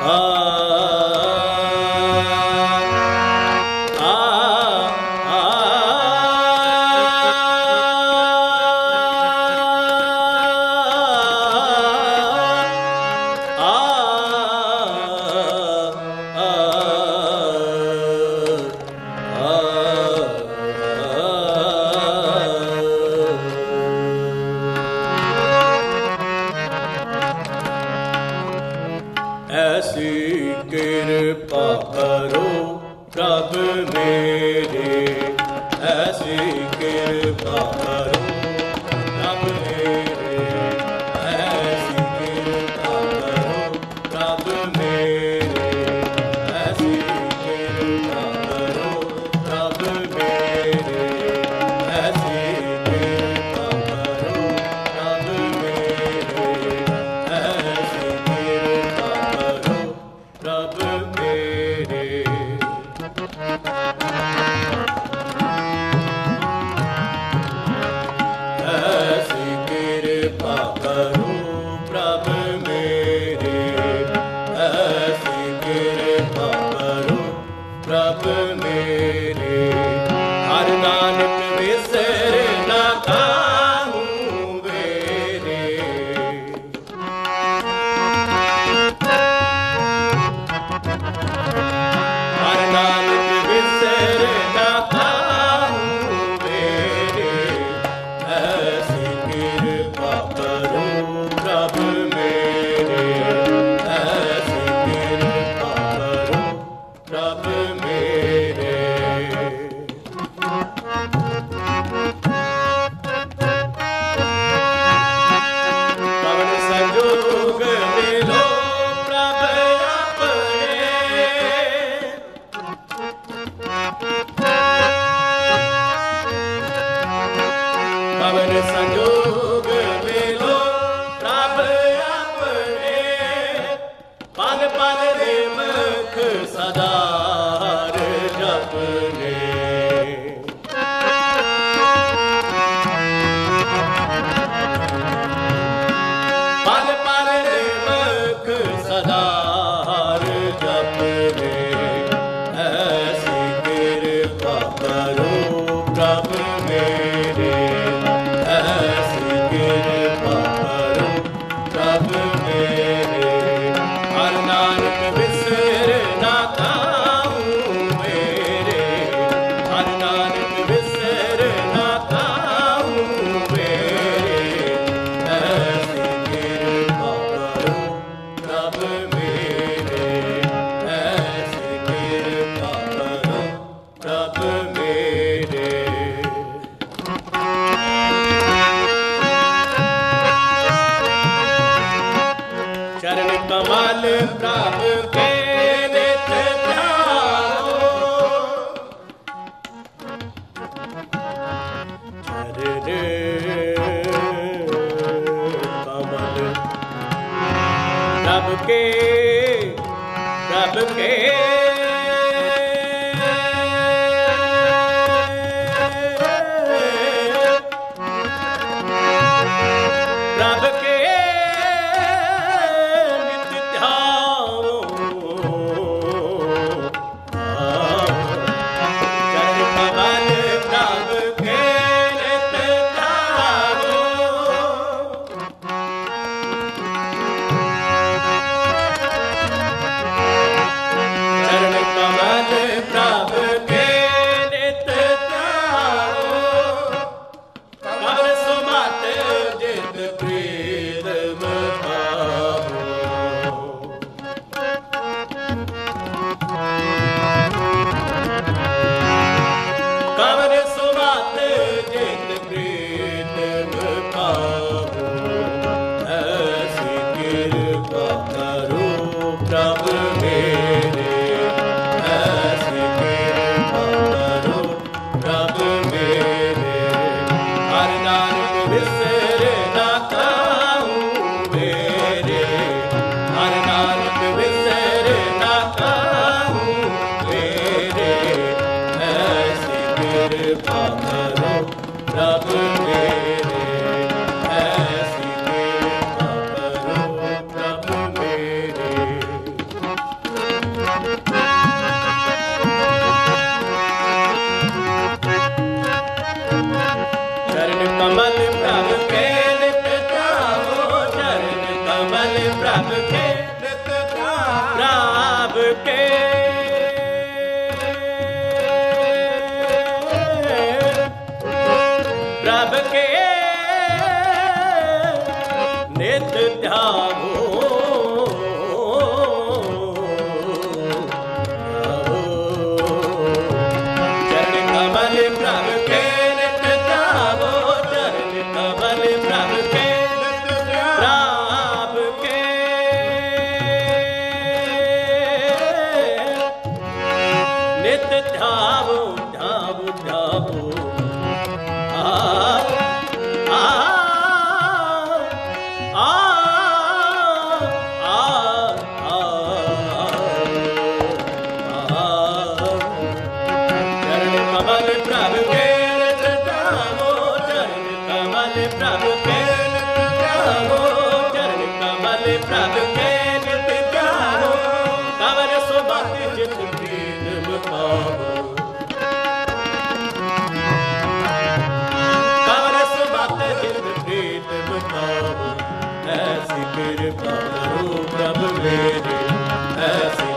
ऐसी कृपा करो प्रभ मेरे, ऐसी कृपा करो प्रभ मेरे, ऐसी कृपा करो प्रभ मेरे, ऐसी कृपा करो प्रभ मेरे, ऐसी कृपा करो प्रभ मेरे, ऐसी कृपा करो प्रभ मेरे। ऐसी कृपा करो प्रभ मेरे, ऐसी कृपा करो प्रभ मेरे, हर नानक विसर न काहूँ मेरे। हर नानक विसर न काहूँ मेरे, ऐसी कृपा करो प्रभ मेरे, ऐसी कृपा करो प्रभ मेरे। पवन संजोग मिलो प्रभ अपने, पवन संजोग मिलो प्रभ अपने, पल पल निमख सदा हर जपने। पल पल निमख सदा हर जपने, ऐसी कृपा करो प्रभ मेरे, ऐसी कृपा करो प्रभ मेरे, हर नानक विसर न काहूँ मेरे, हर नानक विसर न काहूँ मेरे, ऐसी कृपा करो प्रभ मेरे, ऐसी कृपा करो प्रभ मेरे। चरण कमल प्रभ के नित ध्याओ, चरण कमल प्रभ के, प्रभ के प्रभ के नित ध्याओ। चरण कमल प्रभ के नित ध्याओ, चरण कमल प्रभ के नित ध्याओ, कमल सुमत जित प्रीतम भावो। कमल सुमत जित प्रीतम भावो, ऐसी कृपा करो प्रभ मेरे, ऐसी कृपा करो प्रभ मेरे, हर नानक विसर न काहूँ मेरे, हर नानक विसर न काहूँ मेरे, ऐसी कृपा करो प्रभ मेरे, ऐसी कृपा करो प्रभ मेरे। के प्रभ के नित ध्यावो चरण कमल प्रभ के नित ध्यावो चरण कमल प्रभ के प्रभ के नित ध्यावो ध्यावो ध्यावो प्रभ के नित ध्यावो कंवर सुमत जित प्रीत मुखावो कंवर सुमत जित प्रीत मुखावो ऐसी कृपा करो प्रभु मेरे ऐसी